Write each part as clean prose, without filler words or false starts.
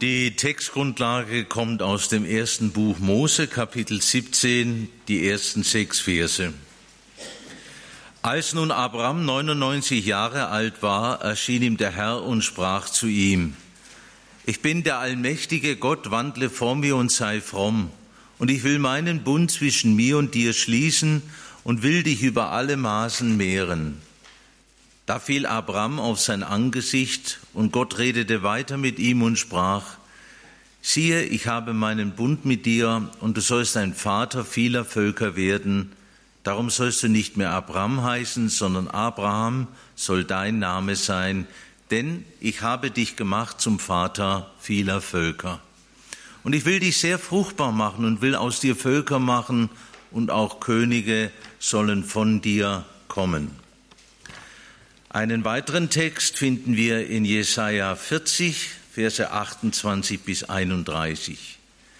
Die Textgrundlage kommt aus dem ersten Buch Mose, Kapitel 17, die ersten 6 Verse. Als nun Abraham 99 Jahre alt war, erschien ihm der Herr und sprach zu ihm: Ich bin der allmächtige Gott, wandle vor mir und sei fromm. Und ich will meinen Bund zwischen mir und dir schließen und will dich über alle Maßen mehren. Da fiel Abraham auf sein Angesicht, und Gott redete weiter mit ihm und sprach: Siehe, ich habe meinen Bund mit dir, und du sollst ein Vater vieler Völker werden. Darum sollst du nicht mehr Abraham heißen, sondern Abraham soll dein Name sein, denn ich habe dich gemacht zum Vater vieler Völker. Und ich will dich sehr fruchtbar machen und will aus dir Völker machen, und auch Könige sollen von dir kommen. Einen weiteren Text finden wir in Jesaja 40, Verse 28 bis 31.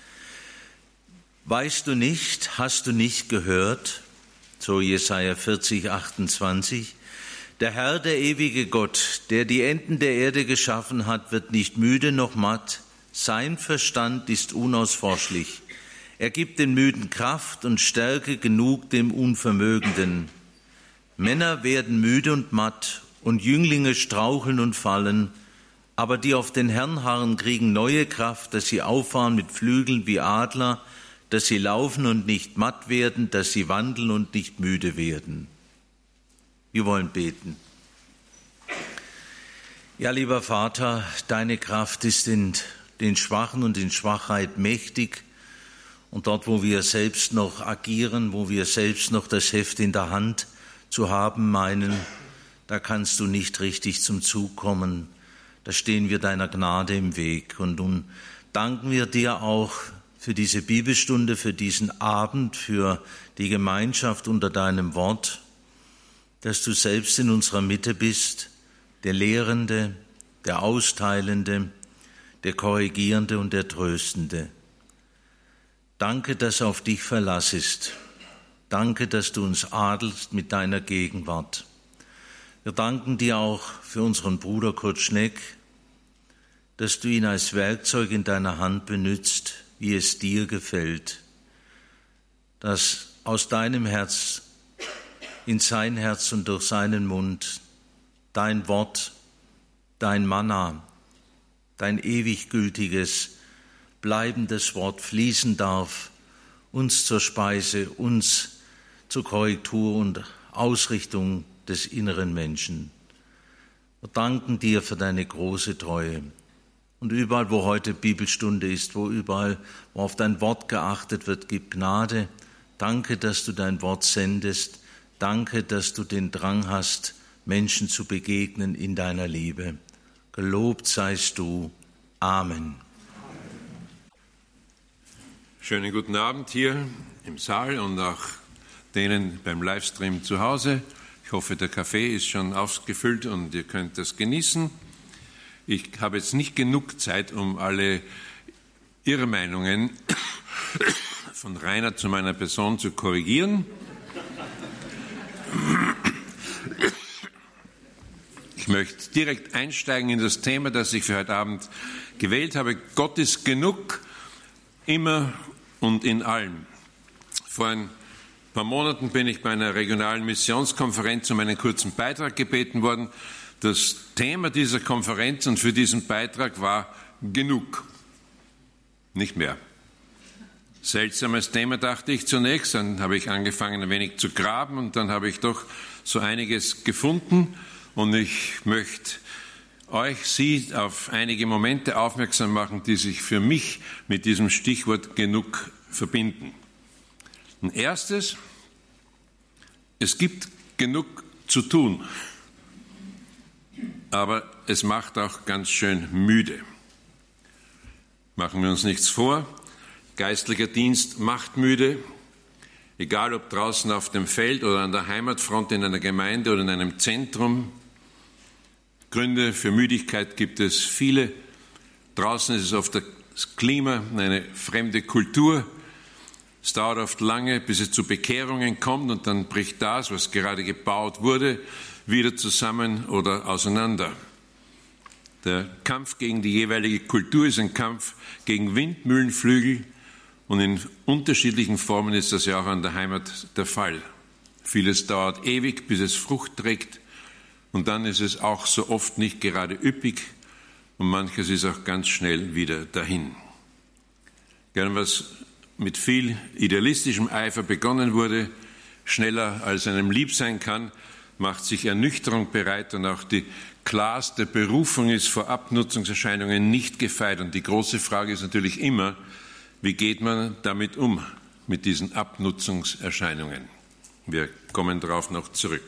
Weißt du nicht, hast du nicht gehört, so Jesaja 40, 28, der Herr, der ewige Gott, der die Enden der Erde geschaffen hat, wird nicht müde noch matt, sein Verstand ist unausforschlich. Er gibt den Müden Kraft und Stärke genug dem Unvermögenden. Männer werden müde und matt, und Jünglinge straucheln und fallen, aber die auf den Herrn harren, kriegen neue Kraft, dass sie auffahren mit Flügeln wie Adler, dass sie laufen und nicht matt werden, dass sie wandeln und nicht müde werden. Wir wollen beten. Ja, lieber Vater, deine Kraft ist in den Schwachen und in Schwachheit mächtig, und dort, wo wir selbst noch agieren, wo wir selbst noch das Heft in der Hand zu haben meinen, da kannst du nicht richtig zum Zug kommen. Da stehen wir deiner Gnade im Weg. Und nun danken wir dir auch für diese Bibelstunde, für diesen Abend, für die Gemeinschaft unter deinem Wort, dass du selbst in unserer Mitte bist, der Lehrende, der Austeilende, der Korrigierende und der Tröstende. Danke, dass auf dich Verlass ist. Danke, dass du uns adelst mit deiner Gegenwart. Wir danken dir auch für unseren Bruder Kurt Schneck, dass du ihn als Werkzeug in deiner Hand benützt, wie es dir gefällt, dass aus deinem Herz in sein Herz und durch seinen Mund dein Wort, dein Manna, dein ewig gültiges, bleibendes Wort fließen darf, uns zur Speise, uns zur Korrektur und Ausrichtung des inneren Menschen. Wir danken dir für deine große Treue. Und überall, wo heute Bibelstunde ist, wo auf dein Wort geachtet wird, gib Gnade. Danke, dass du dein Wort sendest. Danke, dass du den Drang hast, Menschen zu begegnen in deiner Liebe. Gelobt seist du. Amen. Schönen guten Abend hier im Saal und auch denen beim Livestream zu Hause. Ich hoffe, der Kaffee ist schon aufgefüllt und ihr könnt das genießen. Ich habe jetzt nicht genug Zeit, um alle Irrmeinungen von Rainer zu meiner Person zu korrigieren. Ich möchte direkt einsteigen in das Thema, das ich für heute Abend gewählt habe. Gott ist genug, immer und in allem. Vor ein paar Monaten bin ich bei einer regionalen Missionskonferenz um einen kurzen Beitrag gebeten worden. Das Thema dieser Konferenz und für diesen Beitrag war genug, nicht mehr. Seltsames Thema, dachte ich zunächst. Dann habe ich angefangen, ein wenig zu graben und dann habe ich doch so einiges gefunden. Und ich möchte Sie auf einige Momente aufmerksam machen, die sich für mich mit diesem Stichwort genug verbinden. Ein erstes: Es gibt genug zu tun, aber es macht auch ganz schön müde. Machen wir uns nichts vor, geistlicher Dienst macht müde, egal ob draußen auf dem Feld oder an der Heimatfront in einer Gemeinde oder in einem Zentrum. Gründe für Müdigkeit gibt es viele. Draußen ist es oft das Klima, eine fremde Kultur. Es dauert oft lange, bis es zu Bekehrungen kommt und dann bricht das, was gerade gebaut wurde, wieder zusammen oder auseinander. Der Kampf gegen die jeweilige Kultur ist ein Kampf gegen Windmühlenflügel und in unterschiedlichen Formen ist das ja auch an der Heimat der Fall. Vieles dauert ewig, bis es Frucht trägt und dann ist es auch so oft nicht gerade üppig und manches ist auch ganz schnell wieder dahin. Gern was mit viel idealistischem Eifer begonnen wurde, schneller als einem lieb sein kann, macht sich Ernüchterung bereit und auch die klarste Berufung ist vor Abnutzungserscheinungen nicht gefeit. Und die große Frage ist natürlich immer, wie geht man damit um, mit diesen Abnutzungserscheinungen? Wir kommen darauf noch zurück.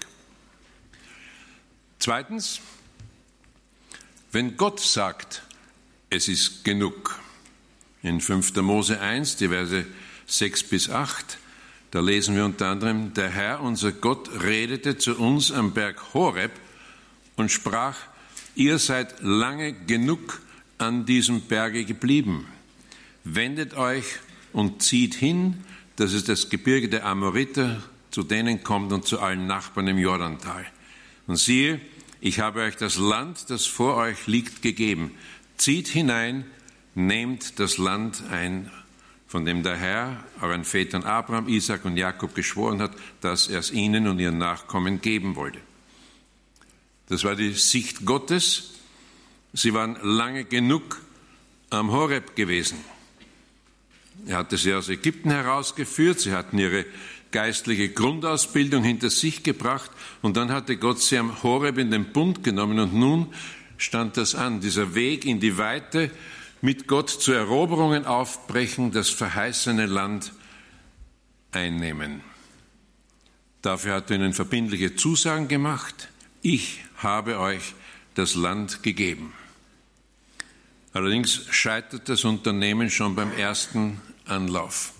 Zweitens, wenn Gott sagt, es ist genug. In 5. Mose 1, die Verse 6 bis 8, da lesen wir unter anderem, der Herr, unser Gott, redete zu uns am Berg Horeb und sprach, ihr seid lange genug an diesem Berge geblieben. Wendet euch und zieht hin, dass es das Gebirge der Amoriter zu denen kommt und zu allen Nachbarn im Jordantal. Und siehe, ich habe euch das Land, das vor euch liegt, gegeben. Zieht hinein, nehmt das Land ein, von dem der Herr euren Vätern Abraham, Isaak und Jakob geschworen hat, dass er es ihnen und ihren Nachkommen geben wollte. Das war die Sicht Gottes. Sie waren lange genug am Horeb gewesen. Er hatte sie aus Ägypten herausgeführt, sie hatten ihre geistliche Grundausbildung hinter sich gebracht und dann hatte Gott sie am Horeb in den Bund genommen und nun stand das an, dieser Weg in die Weite, mit Gott zu Eroberungen aufbrechen, das verheißene Land einnehmen. Dafür hat er ihnen verbindliche Zusagen gemacht. Ich habe euch das Land gegeben. Allerdings scheitert das Unternehmen schon beim ersten Anlauf.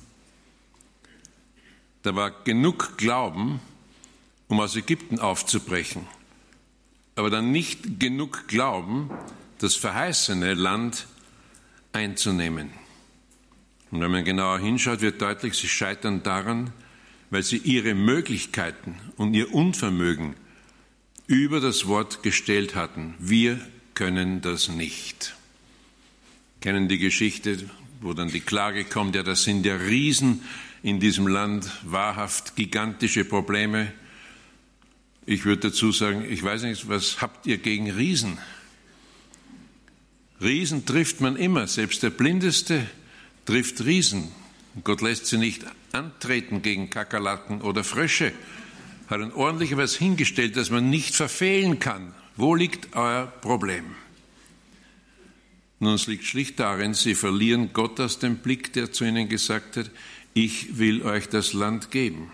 Da war genug Glauben, um aus Ägypten aufzubrechen, aber dann nicht genug Glauben, das verheißene Land einzunehmen. Und wenn man genauer hinschaut, wird deutlich, sie scheitern daran, weil sie ihre Möglichkeiten und ihr Unvermögen über das Wort gestellt hatten. Wir können das nicht. Kennen die Geschichte, wo dann die Klage kommt, ja, das sind ja Riesen in diesem Land, wahrhaft gigantische Probleme. Ich würde dazu sagen, ich weiß nicht, was habt ihr gegen Riesen? Riesen trifft man immer, selbst der Blindeste trifft Riesen. Gott lässt sie nicht antreten gegen Kakerlaken oder Frösche. Hat ein ordentlich was hingestellt, das man nicht verfehlen kann. Wo liegt euer Problem? Nun, es liegt schlicht darin, sie verlieren Gott aus dem Blick, der zu ihnen gesagt hat, ich will euch das Land geben.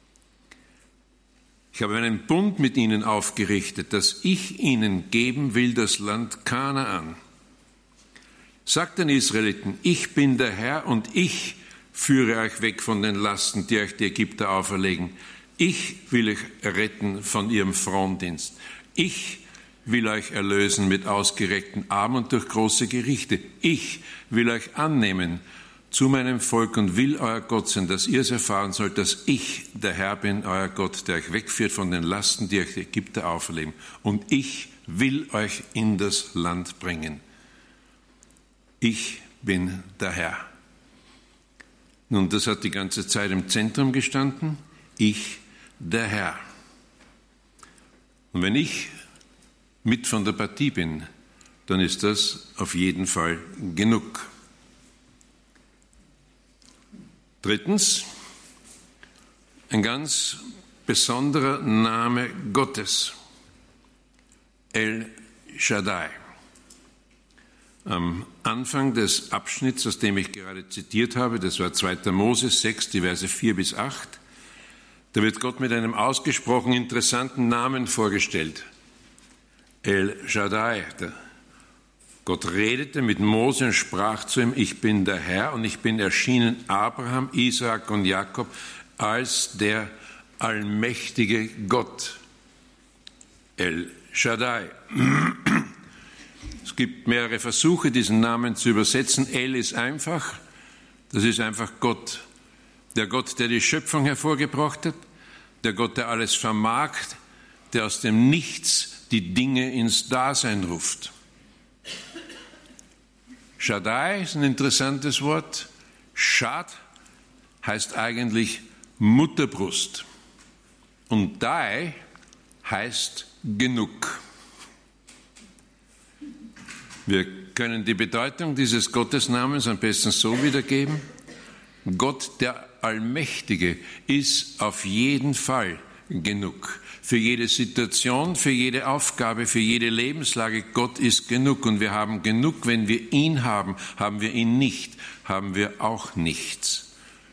Ich habe einen Bund mit ihnen aufgerichtet, dass ich ihnen geben will, das Land Kanaan. Sagt den Israeliten, ich bin der Herr und ich führe euch weg von den Lasten, die euch die Ägypter auferlegen. Ich will euch retten von ihrem Frondienst. Ich will euch erlösen mit ausgereckten Armen und durch große Gerichte. Ich will euch annehmen zu meinem Volk und will euer Gott sein, dass ihr es erfahren sollt, dass ich der Herr bin, euer Gott, der euch wegführt von den Lasten, die euch die Ägypter auferlegen. Und ich will euch in das Land bringen. Ich bin der Herr. Nun, das hat die ganze Zeit im Zentrum gestanden. Ich, der Herr. Und wenn ich mit von der Partie bin, dann ist das auf jeden Fall genug. Drittens, ein ganz besonderer Name Gottes, El Shaddai. Am Anfang des Abschnitts, aus dem ich gerade zitiert habe, das war 2. Mose 6, die Verse 4 bis 8, da wird Gott mit einem ausgesprochen interessanten Namen vorgestellt. El Shaddai. Gott redete mit Mose und sprach zu ihm, ich bin der Herr und ich bin erschienen Abraham, Isaak und Jakob als der allmächtige Gott. El Shaddai. Es gibt mehrere Versuche, diesen Namen zu übersetzen. El ist einfach, das ist einfach Gott. Der Gott, der die Schöpfung hervorgebracht hat, der Gott, der alles vermag, der aus dem Nichts die Dinge ins Dasein ruft. Shaddai ist ein interessantes Wort. Shad heißt eigentlich Mutterbrust. Und Dai heißt genug. Wir können die Bedeutung dieses Gottesnamens am besten so wiedergeben. Gott, der Allmächtige, ist auf jeden Fall genug. Für jede Situation, für jede Aufgabe, für jede Lebenslage, Gott ist genug. Und wir haben genug, wenn wir ihn haben. Haben wir ihn nicht, haben wir auch nichts.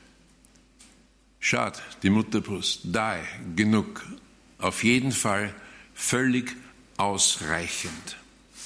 Schad, die Mutterbrust, Dai, genug. Auf jeden Fall völlig ausreichend.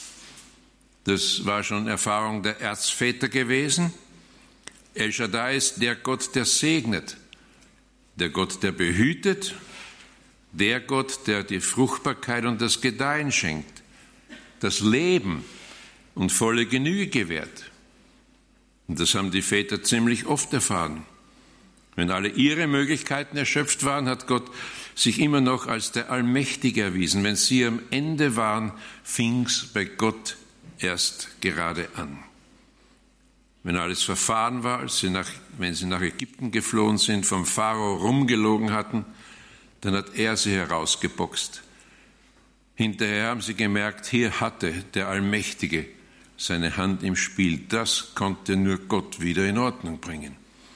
Das war schon Erfahrung der Erzväter gewesen. El Shaddai ist der Gott, der segnet, der Gott, der behütet, der Gott, der die Fruchtbarkeit und das Gedeihen schenkt, das Leben und volle Genüge gewährt. Und das haben die Väter ziemlich oft erfahren. Wenn alle ihre Möglichkeiten erschöpft waren, hat Gott sich immer noch als der Allmächtige erwiesen. Wenn sie am Ende waren, fing's bei Gott erst gerade an. Wenn alles verfahren war, wenn sie nach Ägypten geflohen sind, vom Pharao rumgelogen hatten, dann hat er sie herausgeboxt. Hinterher haben sie gemerkt, hier hatte der Allmächtige seine Hand im Spiel. Das konnte nur Gott wieder in Ordnung bringen.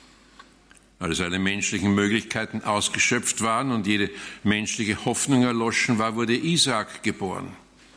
Als alle menschlichen Möglichkeiten ausgeschöpft waren und jede menschliche Hoffnung erloschen war, wurde Isaak geboren.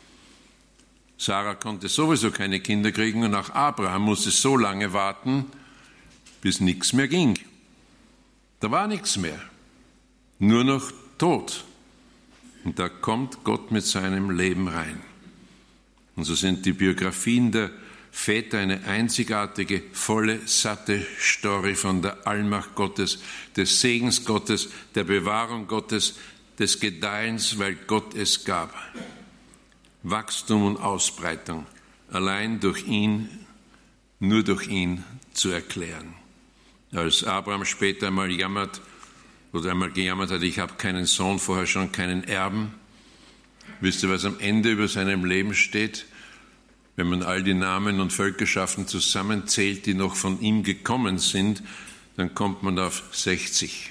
Sarah konnte sowieso keine Kinder kriegen und auch Abraham musste so lange warten, bis nichts mehr ging. Da war nichts mehr, nur noch Tod. Und da kommt Gott mit seinem Leben rein. Und so sind die Biografien der Väter eine einzigartige, volle, satte Story von der Allmacht Gottes, des Segens Gottes, der Bewahrung Gottes, des Gedeihens, weil Gott es gab. Wachstum und Ausbreitung, allein durch ihn, nur durch ihn zu erklären. Als Abraham später einmal gejammert hat, ich habe keinen Sohn, vorher schon keinen Erben. Wisst ihr, was am Ende über seinem Leben steht? Wenn man all die Namen und Völkerschaften zusammenzählt, die noch von ihm gekommen sind, dann kommt man auf 60.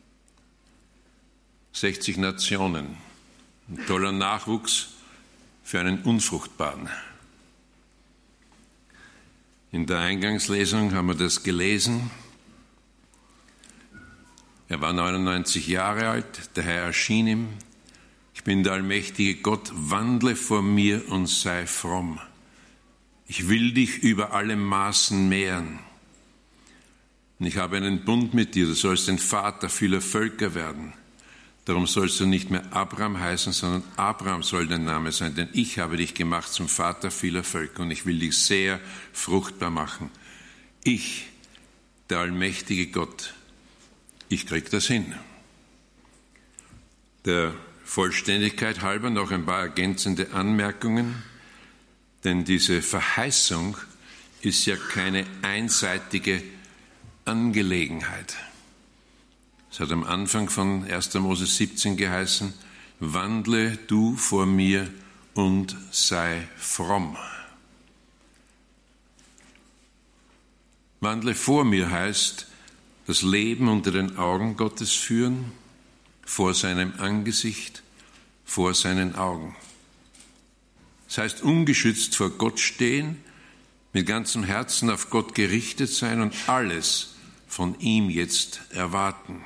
60 Nationen. Ein toller Nachwuchs für einen Unfruchtbaren. In der Eingangslesung haben wir das gelesen. Er war 99 Jahre alt, der Herr erschien ihm. Ich bin der allmächtige Gott, wandle vor mir und sei fromm. Ich will dich über alle Maßen mehren. Und ich habe einen Bund mit dir, du sollst ein Vater vieler Völker werden. Darum sollst du nicht mehr Abraham heißen, sondern Abraham soll dein Name sein, denn ich habe dich gemacht zum Vater vieler Völker und ich will dich sehr fruchtbar machen. Ich, der allmächtige Gott, ich krieg das hin. Der Vollständigkeit halber noch ein paar ergänzende Anmerkungen, denn diese Verheißung ist ja keine einseitige Angelegenheit. Es hat am Anfang von 1. Mose 17 geheißen, wandle du vor mir und sei fromm. Wandle vor mir heißt, das Leben unter den Augen Gottes führen, vor seinem Angesicht, vor seinen Augen. Das heißt, ungeschützt vor Gott stehen, mit ganzem Herzen auf Gott gerichtet sein und alles von ihm jetzt erwarten.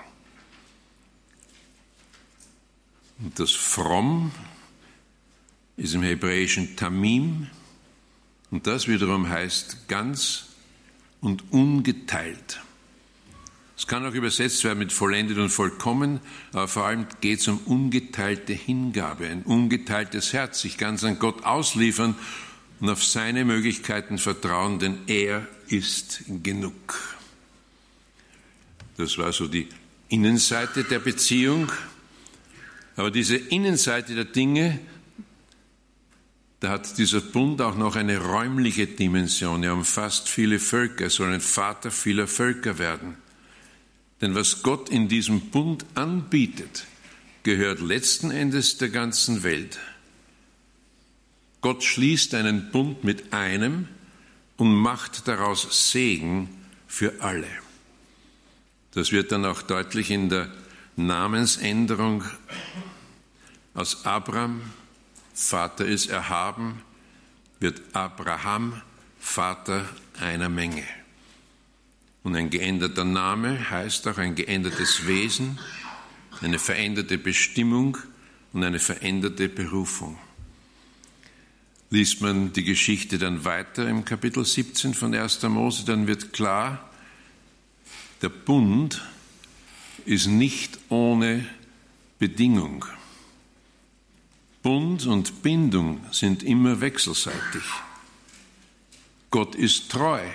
Und das Fromm ist im Hebräischen Tamim und das wiederum heißt ganz und ungeteilt. Es kann auch übersetzt werden mit vollendet und vollkommen, aber vor allem geht es um ungeteilte Hingabe, ein ungeteiltes Herz, sich ganz an Gott ausliefern und auf seine Möglichkeiten vertrauen, denn er ist genug. Das war so die Innenseite der Beziehung. Aber diese Innenseite der Dinge, da hat dieser Bund auch noch eine räumliche Dimension. Er umfasst viele Völker, er soll ein Vater vieler Völker werden. Denn was Gott in diesem Bund anbietet, gehört letzten Endes der ganzen Welt. Gott schließt einen Bund mit einem, und macht daraus Segen für alle. Das wird dann auch deutlich in der Namensänderung aus Abram, Vater ist erhaben, wird Abraham, Vater einer Menge. Und ein geänderter Name heißt auch ein geändertes Wesen, eine veränderte Bestimmung und eine veränderte Berufung. Liest man die Geschichte dann weiter im Kapitel 17 von 1. Mose, dann wird klar, der Bund ist nicht ohne Bedingung. Bund und Bindung sind immer wechselseitig. Gott ist treu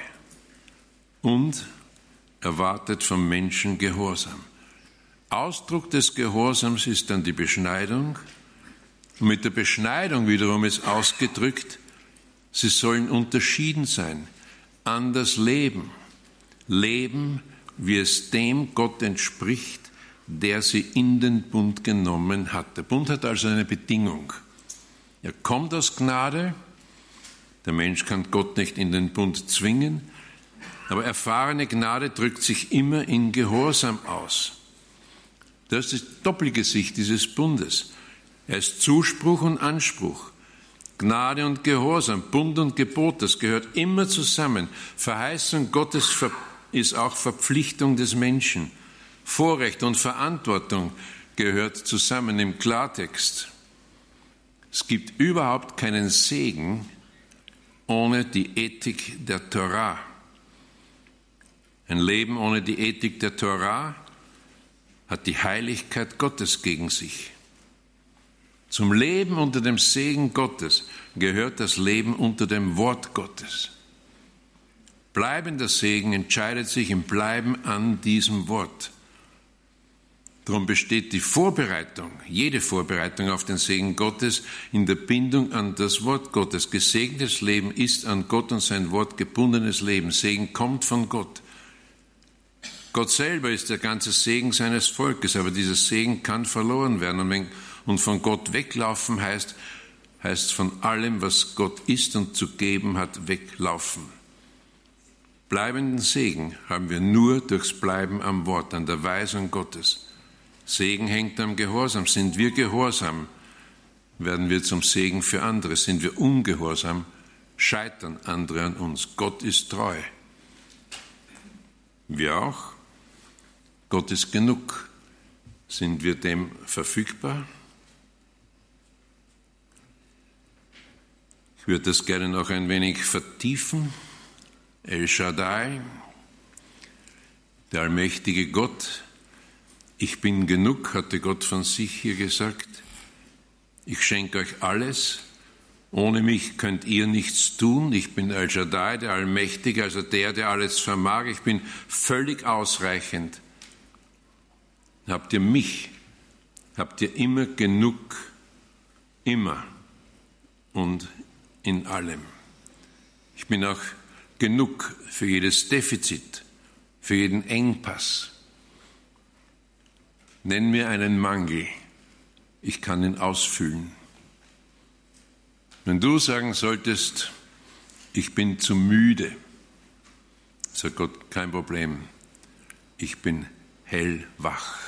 und erwartet vom Menschen Gehorsam. Ausdruck des Gehorsams ist dann die Beschneidung. Und mit der Beschneidung wiederum ist ausgedrückt, sie sollen unterschieden sein, anders leben. Leben, wie es dem Gott entspricht, der sie in den Bund genommen hat. Der Bund hat also eine Bedingung. Er kommt aus Gnade. Der Mensch kann Gott nicht in den Bund zwingen. Aber erfahrene Gnade drückt sich immer in Gehorsam aus. Das ist die doppelte Sicht dieses Bundes. Er ist Zuspruch und Anspruch. Gnade und Gehorsam, Bund und Gebot, das gehört immer zusammen. Verheißung Gottes ist auch Verpflichtung des Menschen. Vorrecht und Verantwortung gehört zusammen im Klartext. Es gibt überhaupt keinen Segen ohne die Ethik der Torah. Ein Leben ohne die Ethik der Torah hat die Heiligkeit Gottes gegen sich. Zum Leben unter dem Segen Gottes gehört das Leben unter dem Wort Gottes. Bleibender Segen entscheidet sich im Bleiben an diesem Wort. Darum besteht die Vorbereitung, jede Vorbereitung auf den Segen Gottes in der Bindung an das Wort Gottes. Gesegnetes Leben ist an Gott und sein Wort gebundenes Leben. Segen kommt von Gott. Gott selber ist der ganze Segen seines Volkes, aber dieser Segen kann verloren werden. Und von Gott weglaufen heißt von allem, was Gott ist und zu geben hat, weglaufen. Bleibenden Segen haben wir nur durchs Bleiben am Wort, an der Weisung Gottes. Segen hängt am Gehorsam. Sind wir gehorsam, werden wir zum Segen für andere. Sind wir ungehorsam, scheitern andere an uns. Gott ist treu. Wir auch. Gott ist genug. Sind wir dem verfügbar? Ich würde das gerne noch ein wenig vertiefen. El Shaddai, der allmächtige Gott. Ich bin genug, hatte Gott von sich hier gesagt. Ich schenke euch alles. Ohne mich könnt ihr nichts tun. Ich bin El Shaddai, der Allmächtige, also der alles vermag. Ich bin völlig ausreichend. Habt ihr mich? Habt ihr immer genug? Immer und in allem. Ich bin auch genug für jedes Defizit, für jeden Engpass. Nenn mir einen Mangel, ich kann ihn ausfüllen. Wenn du sagen solltest, ich bin zu müde, sagt Gott, kein Problem, ich bin hellwach.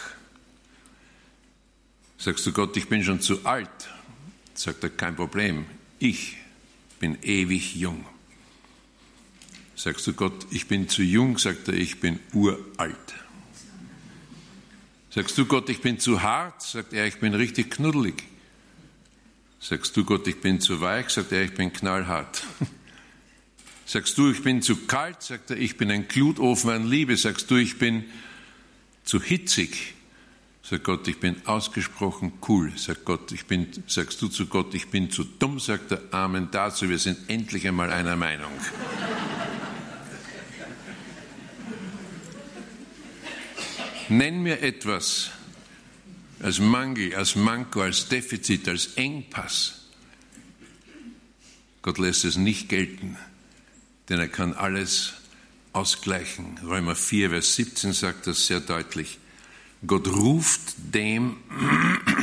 Sagst du Gott, ich bin schon zu alt, sagt er, kein Problem, ich bin ewig jung. Sagst du Gott, ich bin zu jung, sagt er, ich bin uralt. Sagst du Gott, ich bin zu hart, sagt er, ich bin richtig knuddelig. Sagst du Gott, ich bin zu weich, sagt er, ich bin knallhart. Sagst du, ich bin zu kalt, sagt er, ich bin ein Glutofen an Liebe. Sagst du, ich bin zu hitzig, sagt Gott, ich bin ausgesprochen cool. Sagst du zu Gott, ich bin zu dumm, sagt er, Amen dazu, wir sind endlich einmal einer Meinung. Nenn mir etwas als Mangel, als Manko, als Defizit, als Engpass. Gott lässt es nicht gelten, denn er kann alles ausgleichen. Römer 4, Vers 17 sagt das sehr deutlich. Gott ruft dem,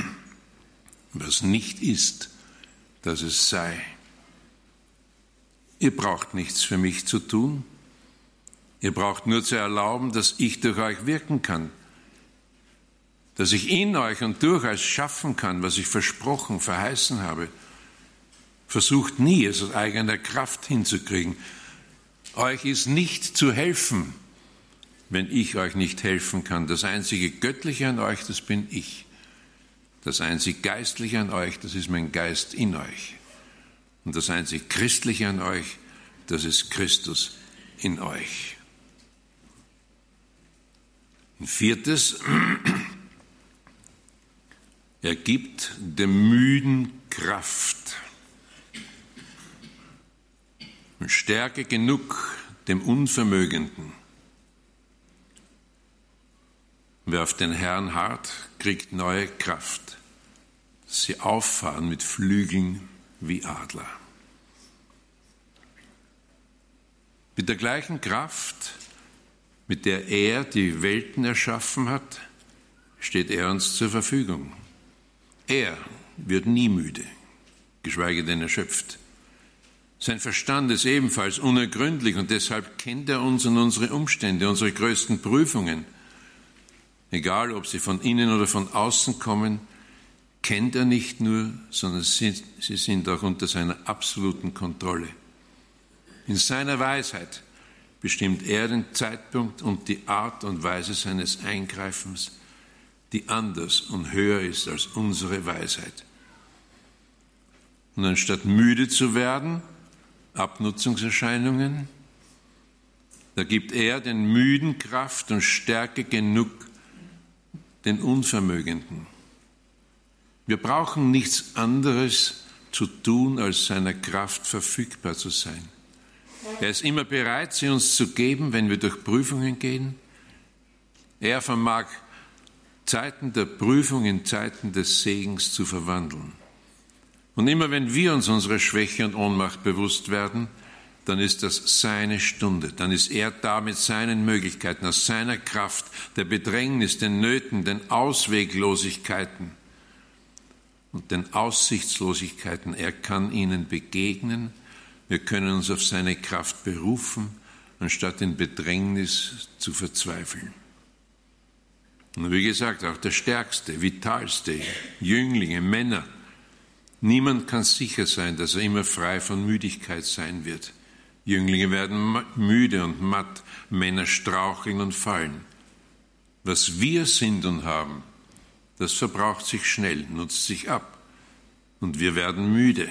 was nicht ist, dass es sei. Ihr braucht nichts für mich zu tun. Ihr braucht nur zu erlauben, dass ich durch euch wirken kann, dass ich in euch und durch euch schaffen kann, was ich versprochen, verheißen habe. Versucht nie, es aus eigener Kraft hinzukriegen. Euch ist nicht zu helfen, wenn ich euch nicht helfen kann. Das einzige Göttliche an euch, das bin ich. Das einzig Geistliche an euch, das ist mein Geist in euch. Und das einzig Christliche an euch, das ist Christus in euch. Und 4. Er gibt dem Müden Kraft und Stärke genug dem Unvermögenden. Wer auf den Herrn harrt, kriegt neue Kraft. Sie auffahren mit Flügeln wie Adler. Mit der gleichen Kraft, mit der er die Welten erschaffen hat, steht er uns zur Verfügung. Er wird nie müde, geschweige denn erschöpft. Sein Verstand ist ebenfalls unergründlich und deshalb kennt er uns und unsere Umstände, unsere größten Prüfungen. Egal, ob sie von innen oder von außen kommen, kennt er nicht nur, sondern sie sind auch unter seiner absoluten Kontrolle. In seiner Weisheit bestimmt er den Zeitpunkt und die Art und Weise seines Eingreifens, die anders und höher ist als unsere Weisheit. Und anstatt müde zu werden, Abnutzungserscheinungen, da gibt er den Müden Kraft und Stärke genug, den Unvermögenden. Wir brauchen nichts anderes zu tun, als seiner Kraft verfügbar zu sein. Er ist immer bereit, sie uns zu geben, wenn wir durch Prüfungen gehen. Er vermag Zeiten der Prüfung in Zeiten des Segens zu verwandeln. Und immer wenn wir uns unserer Schwäche und Ohnmacht bewusst werden, dann ist das seine Stunde. Dann ist er da mit seinen Möglichkeiten, aus seiner Kraft, der Bedrängnis, den Nöten, den Ausweglosigkeiten und den Aussichtslosigkeiten. Er kann ihnen begegnen. Wir können uns auf seine Kraft berufen, anstatt in Bedrängnis zu verzweifeln. Und wie gesagt, auch der stärkste, vitalste, Jünglinge, Männer, niemand kann sicher sein, dass er immer frei von Müdigkeit sein wird. Jünglinge werden müde und matt, Männer straucheln und fallen. Was wir sind und haben, das verbraucht sich schnell, nutzt sich ab und wir werden müde.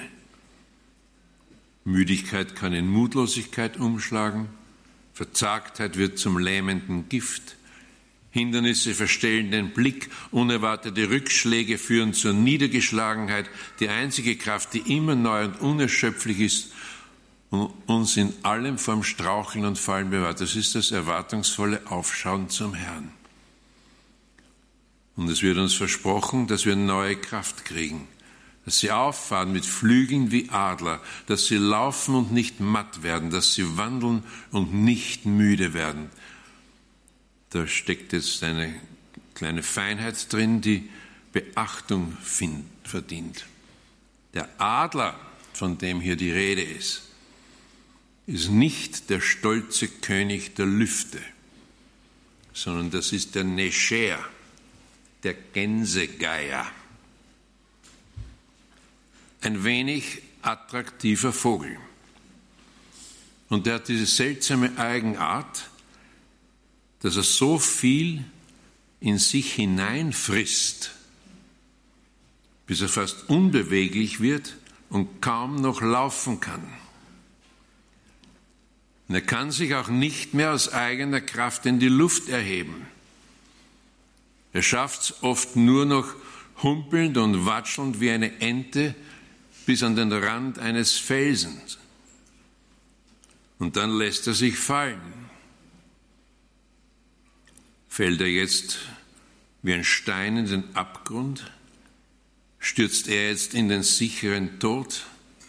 Müdigkeit kann in Mutlosigkeit umschlagen, Verzagtheit wird zum lähmenden Gift, Hindernisse verstellen den Blick, unerwartete Rückschläge führen zur Niedergeschlagenheit. Die einzige Kraft, die immer neu und unerschöpflich ist und uns in allem vom Straucheln und Fallen bewahrt, das ist das erwartungsvolle Aufschauen zum Herrn. Und es wird uns versprochen, dass wir neue Kraft kriegen, dass sie auffahren mit Flügeln wie Adler, dass sie laufen und nicht matt werden, dass sie wandeln und nicht müde werden. Da steckt jetzt eine kleine Feinheit drin, die Beachtung verdient. Der Adler, von dem hier die Rede ist nicht der stolze König der Lüfte, sondern das ist der Nescher, der Gänsegeier. Ein wenig attraktiver Vogel. Und der hat diese seltsame Eigenart, dass er so viel in sich hineinfrisst, bis er fast unbeweglich wird und kaum noch laufen kann. Und er kann sich auch nicht mehr aus eigener Kraft in die Luft erheben. Er schafft es oft nur noch humpelnd und watschelnd wie eine Ente bis an den Rand eines Felsens. Und dann lässt er sich fallen. Fällt er jetzt wie ein Stein in den Abgrund? Stürzt er jetzt in den sicheren Tod?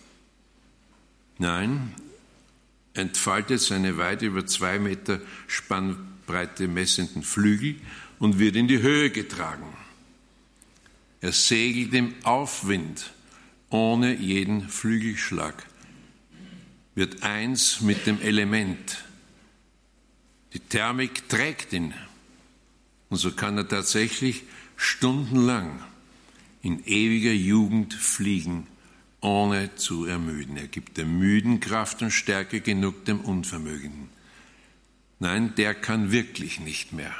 Nein, entfaltet seine weit über 2 Meter Spannbreite messenden Flügel und wird in die Höhe getragen. Er segelt im Aufwind ohne jeden Flügelschlag. wird eins mit dem Element. Die Thermik trägt ihn. Und so kann er tatsächlich stundenlang in ewiger Jugend fliegen, ohne zu ermüden. Er gibt dem Müden Kraft und Stärke genug dem Unvermögenden. Nein, der kann wirklich nicht mehr.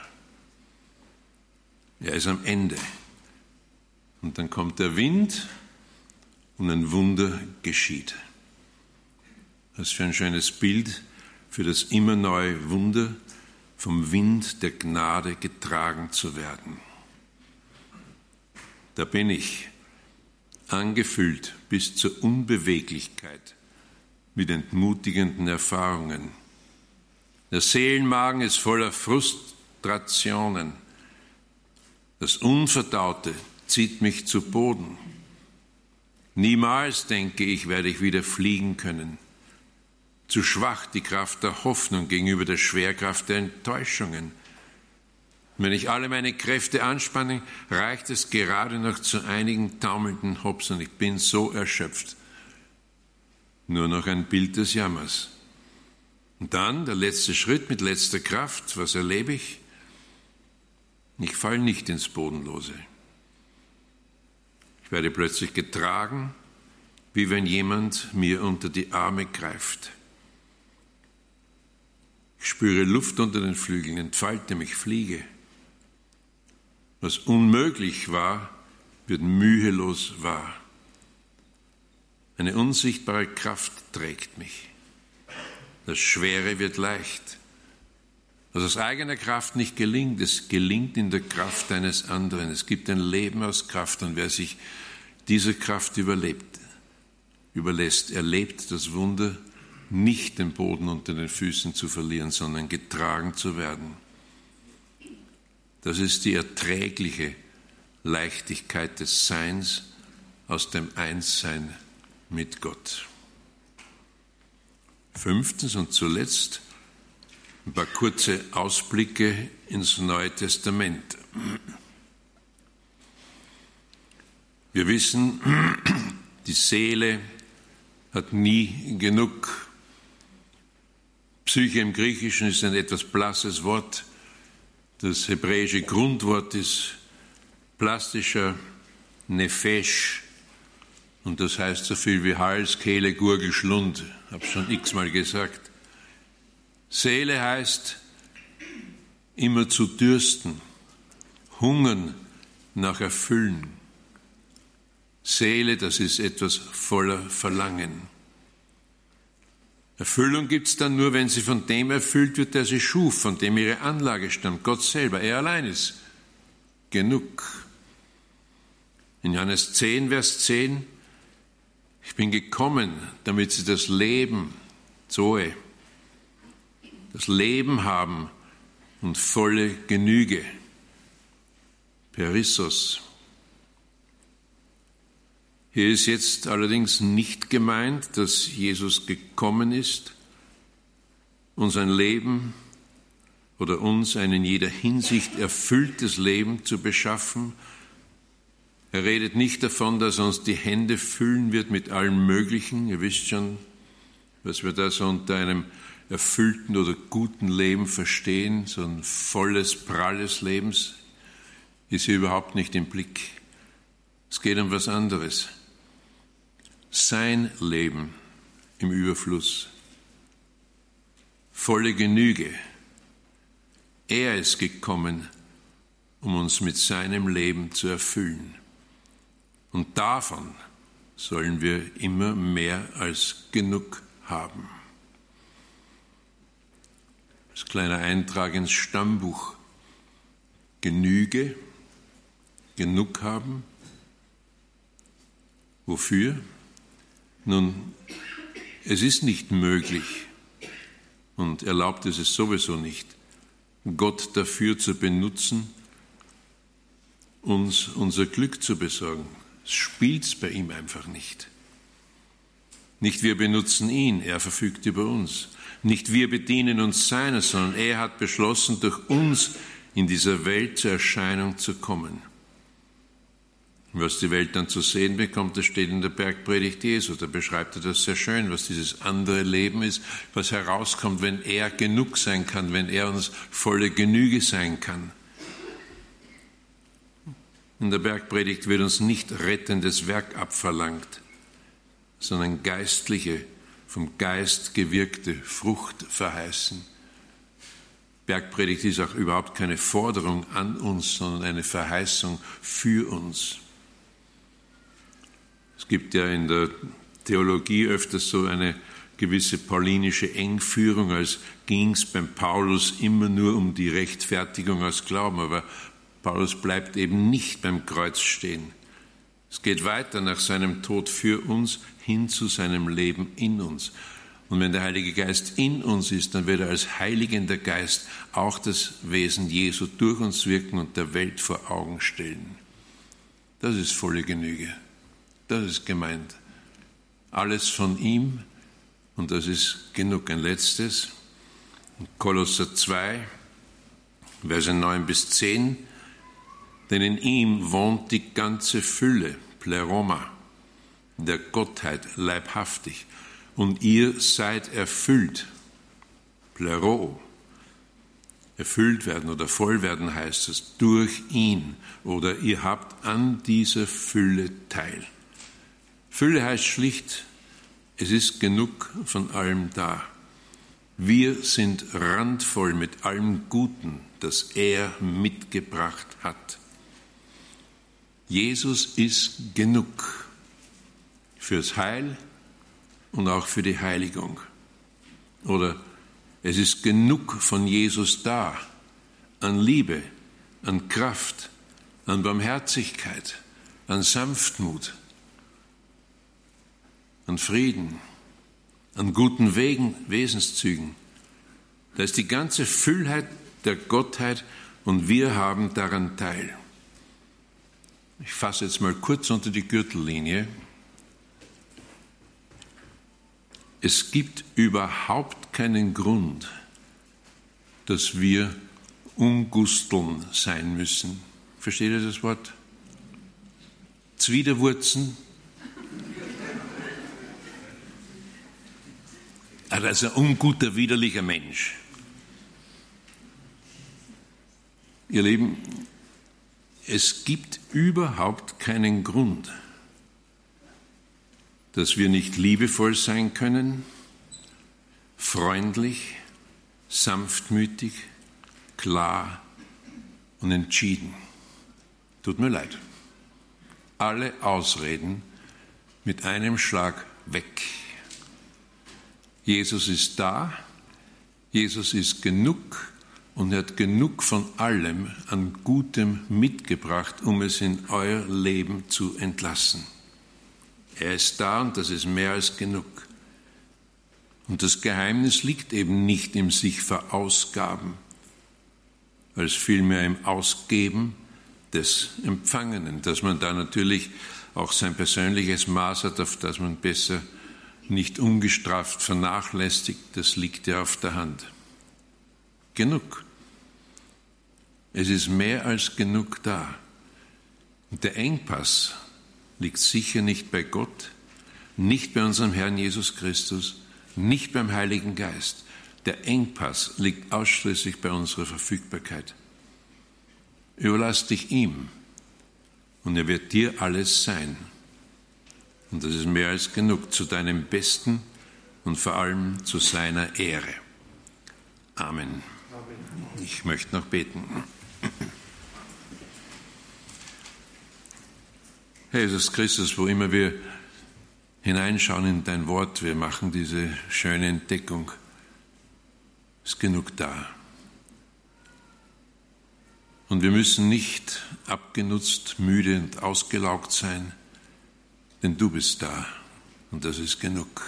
Er ist am Ende. Und dann kommt der Wind und ein Wunder geschieht. Was für ein schönes Bild für das immer neue Wunder, vom Wind der Gnade getragen zu werden. Da bin ich, angefüllt bis zur Unbeweglichkeit mit entmutigenden Erfahrungen. Der Seelenmagen ist voller Frustrationen. Das Unverdaute zieht mich zu Boden. Niemals, denke ich, werde ich wieder fliegen können. Zu schwach die Kraft der Hoffnung gegenüber der Schwerkraft der Enttäuschungen. Wenn ich alle meine Kräfte anspanne, reicht es gerade noch zu einigen taumelnden Hops und ich bin so erschöpft. Nur noch ein Bild des Jammers. Und dann der letzte Schritt mit letzter Kraft. Was erlebe ich? Ich falle nicht ins Bodenlose. Ich werde plötzlich getragen, wie wenn jemand mir unter die Arme greift. Ich spüre Luft unter den Flügeln, entfalte mich, fliege. Was unmöglich war, wird mühelos wahr. Eine unsichtbare Kraft trägt mich. Das Schwere wird leicht. Was aus eigener Kraft nicht gelingt, es gelingt in der Kraft eines anderen. Es gibt ein Leben aus Kraft und wer sich dieser Kraft überlässt, erlebt das Wunder, nicht den Boden unter den Füßen zu verlieren, sondern getragen zu werden. Das ist die erträgliche Leichtigkeit des Seins aus dem Einssein mit Gott. 5. und zuletzt ein paar kurze Ausblicke ins Neue Testament. Wir wissen, die Seele hat nie genug. Psyche im Griechischen ist ein etwas blasses Wort. Das hebräische Grundwort ist plastischer Nefesh. Und das heißt so viel wie Hals, Kehle, Gurgel, Schlund. Ich habe es schon x-mal gesagt. Seele heißt immer zu dürsten, hungern nach Erfüllen. Seele, das ist etwas voller Verlangen. Erfüllung gibt es dann nur, wenn sie von dem erfüllt wird, der sie schuf, von dem ihre Anlage stammt, Gott selber. Er allein ist genug. In Johannes 10, Vers 10, ich bin gekommen, damit sie das Leben, Zoe, das Leben haben und volle Genüge, Perissos. Hier ist jetzt allerdings nicht gemeint, dass Jesus gekommen ist, uns ein Leben oder uns ein in jeder Hinsicht erfülltes Leben zu beschaffen. Er redet nicht davon, dass er uns die Hände füllen wird mit allem Möglichen. Ihr wisst schon, was wir da so unter einem erfüllten oder guten Leben verstehen. So ein volles, pralles Leben ist hier überhaupt nicht im Blick. Es geht um was anderes. Sein Leben im Überfluss. Volle Genüge. Er ist gekommen, um uns mit seinem Leben zu erfüllen. Und davon sollen wir immer mehr als genug haben. Das kleine Eintrag ins Stammbuch. Genüge, genug haben. Wofür? Nun, es ist nicht möglich und erlaubt es sowieso nicht, Gott dafür zu benutzen, uns unser Glück zu besorgen. Es spielt bei ihm einfach nicht. Nicht wir benutzen ihn, er verfügt über uns. Nicht wir bedienen uns seiner, sondern er hat beschlossen, durch uns in dieser Welt zur Erscheinung zu kommen. Was die Welt dann zu sehen bekommt, das steht in der Bergpredigt Jesu. Da beschreibt er das sehr schön, was dieses andere Leben ist, was herauskommt, wenn er genug sein kann, wenn er uns volle Genüge sein kann. In der Bergpredigt wird uns nicht rettendes Werk abverlangt, sondern geistliche, vom Geist gewirkte Frucht verheißen. Bergpredigt ist auch überhaupt keine Forderung an uns, sondern eine Verheißung für uns. Es gibt ja in der Theologie öfters so eine gewisse paulinische Engführung, als ging es beim Paulus immer nur um die Rechtfertigung aus Glauben. Aber Paulus bleibt eben nicht beim Kreuz stehen. Es geht weiter nach seinem Tod für uns hin zu seinem Leben in uns. Und wenn der Heilige Geist in uns ist, dann wird er als heiligender Geist auch das Wesen Jesu durch uns wirken und der Welt vor Augen stellen. Das ist volle Genüge. Das ist gemeint. Alles von ihm und das ist genug. Ein letztes, Kolosser 2, Verse 9 bis 10. Denn in ihm wohnt die ganze Fülle, Pleroma, der Gottheit leibhaftig. Und ihr seid erfüllt, Plero. Erfüllt werden oder voll werden heißt es, durch ihn. Oder ihr habt an dieser Fülle teil. Fülle heißt schlicht, es ist genug von allem da. Wir sind randvoll mit allem Guten, das er mitgebracht hat. Jesus ist genug fürs Heil und auch für die Heiligung. Oder es ist genug von Jesus da, an Liebe, an Kraft, an Barmherzigkeit, an Sanftmut, an Frieden, an guten Wesenszügen. Da ist die ganze Füllheit der Gottheit und wir haben daran teil. Ich fasse jetzt mal kurz unter die Gürtellinie. Es gibt überhaupt keinen Grund, dass wir Ungusteln sein müssen. Versteht ihr das Wort? Zwiderwurzen? Also ein unguter, widerlicher Mensch. Ihr Lieben, es gibt überhaupt keinen Grund, dass wir nicht liebevoll sein können, freundlich, sanftmütig, klar und entschieden. Tut mir leid. Alle Ausreden mit einem Schlag weg. Jesus ist da, Jesus ist genug und er hat genug von allem an Gutem mitgebracht, um es in euer Leben zu entlassen. Er ist da und das ist mehr als genug. Und das Geheimnis liegt eben nicht im sich verausgaben, als vielmehr im Ausgeben des Empfangenen, dass man da natürlich auch sein persönliches Maß hat, auf das man besser nicht ungestraft vernachlässigt, das liegt ja auf der Hand. Genug. Es ist mehr als genug da. Und der Engpass liegt sicher nicht bei Gott, nicht bei unserem Herrn Jesus Christus, nicht beim Heiligen Geist. Der Engpass liegt ausschließlich bei unserer Verfügbarkeit. Überlass dich ihm und er wird dir alles sein. Und das ist mehr als genug zu deinem Besten und vor allem zu seiner Ehre. Amen. Ich möchte noch beten. Herr Jesus Christus, wo immer wir hineinschauen in dein Wort, wir machen diese schöne Entdeckung, ist genug da. Und wir müssen nicht abgenutzt, müde und ausgelaugt sein, denn du bist da und das ist genug.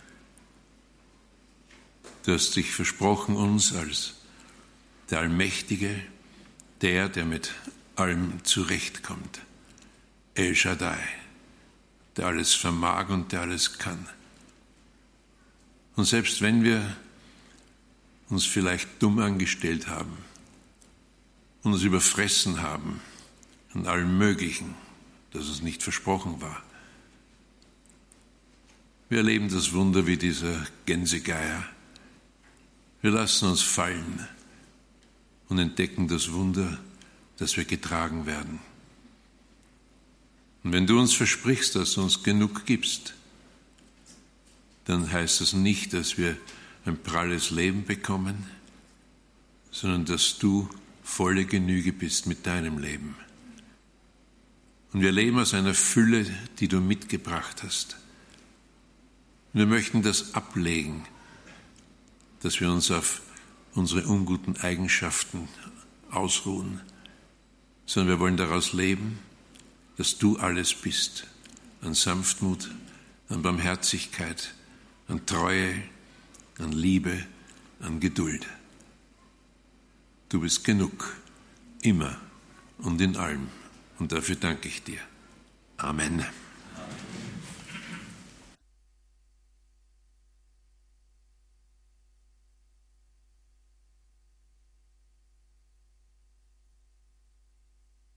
Du hast dich versprochen uns als der Allmächtige, der mit allem zurechtkommt. El Shaddai, der alles vermag und der alles kann. Und selbst wenn wir uns vielleicht dumm angestellt haben, uns überfressen haben an allem Möglichen, das uns nicht versprochen war. Wir erleben das Wunder wie dieser Gänsegeier. Wir lassen uns fallen und entdecken das Wunder, dass wir getragen werden. Und wenn du uns versprichst, dass du uns genug gibst, dann heißt das nicht, dass wir ein pralles Leben bekommen, sondern dass du volle Genüge bist mit deinem Leben. Und wir leben aus einer Fülle, die du mitgebracht hast. Und wir möchten das ablegen, dass wir uns auf unsere unguten Eigenschaften ausruhen, sondern wir wollen daraus leben, dass du alles bist, an Sanftmut, an Barmherzigkeit, an Treue, an Liebe, an Geduld. Du bist genug, immer und in allem. Und dafür danke ich dir. Amen.